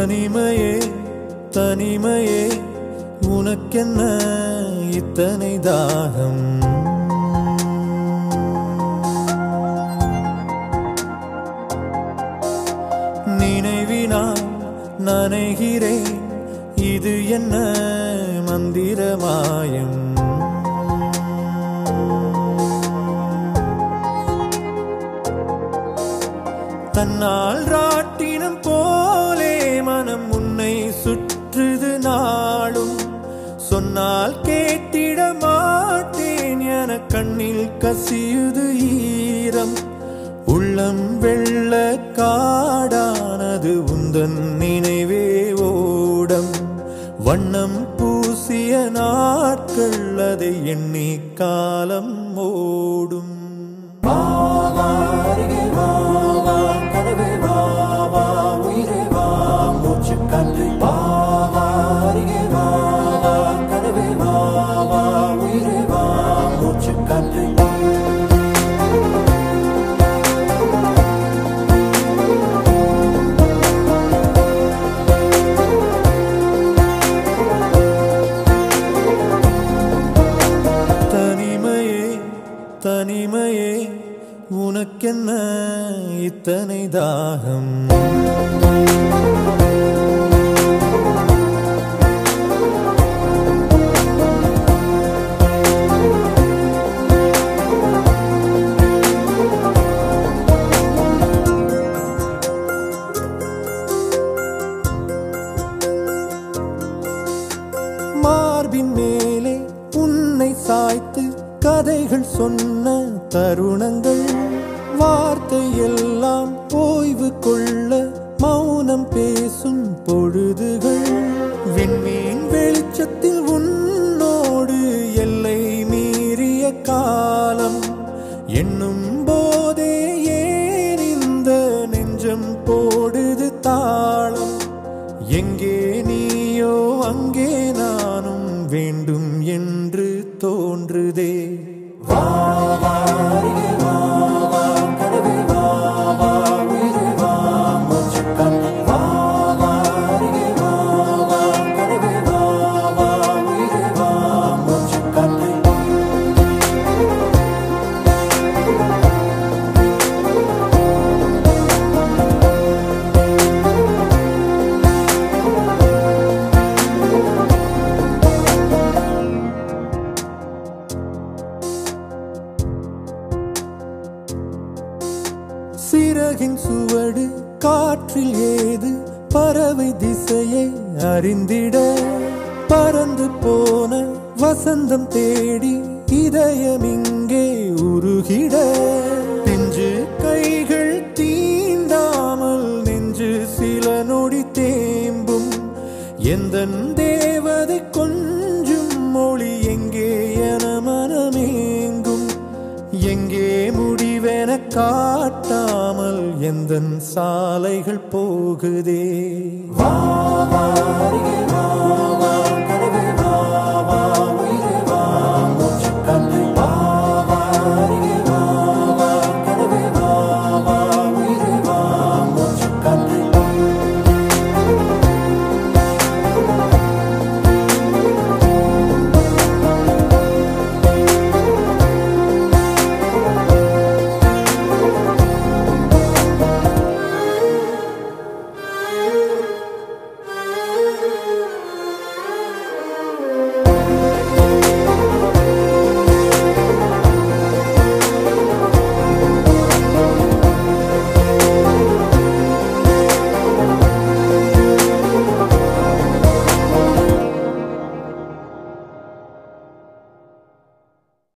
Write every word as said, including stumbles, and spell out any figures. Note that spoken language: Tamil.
தனிமையே தனிமையே உனக்கென்ன இத்தனை தாகம்? நினைவினால் நனைகிறேன், இது என்ன மந்திரமாயம்? தன்னால் ராட்டினம் போலே மனம் உன்னை சுற்றுது நாளும். சொன்னால் கேட்டிட மாட்டேன் என கண்ணில் கசியுது ஈரம். உள்ளம் வெள்ள காடானது உந்தன் நினைவே ஓடம். வண்ணம் பூசிய நாட்கள் அதை எண்ணி காலம் ஓடும். தனிமையே தனிமையே உனக்கென்ன இத்தனை தாகம்? மார்பின் மேலே உன்னை சாய்த்து கதைகள் சொன்ன தருணங்கள். வார்த்தை எல்லாம் ஓய்வு கொள்ள மௌனம் பேசும் பொழுதுகள். விண்மீன் வெளிச்சத்தில் உன்னோடு எல்லை மீறிய காலம். எண்ணும் போதே ஏன் இந்த நெஞ்சம் போடுது தாளம்? எங்கே நீயோ அங்கே நானும் வேண்டும் என்று தோன்றுதே. சிறகின் சுவடு காற்றில் ஏது பறவை திசையை அறிந்திட. பறந்து போன வசந்தம் தேடி இதயம் இங்கே உருகிட. நெஞ்சு கைகள் தீண்டாமல் நெஞ்சு சில நொடி தேம்பும். எந்தன் தேவதை கொஞ்சும் மொழி எங்கே என மனமேங்கும். எங்கே முடிவென காட்டாமல் எந்தன் சாலைகள் போகுதே.